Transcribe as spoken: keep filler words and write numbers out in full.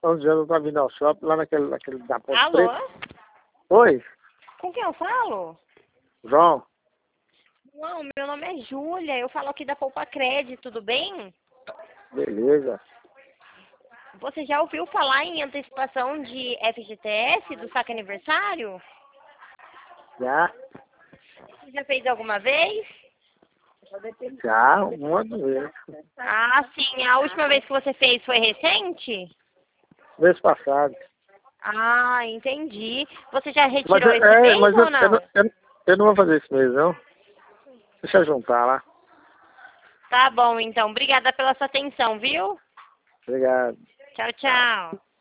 onze anos pra vir ao shopping, lá naquele, naquele da Ponte Alô? Preta. Oi, Com quem eu falo? João. Não, meu nome é Júlia, eu falo aqui da Poupa Cred, tudo bem? Beleza. Você já ouviu falar em antecipação de F G T S, do saque aniversário? Já, Você já fez alguma vez? já, um monte de vezes. Ah, sim, a última vez que você fez foi recente? Mês passado. Ah, entendi. Você já Mas, retirou eu- esse é, mês mas eu, ou eu, não- não? eu, eu não vou fazer isso mesmo, não. Deixa eu juntar lá. Tá bom, então. Obrigada pela sua atenção, viu? Obrigado. Tchau, tchau.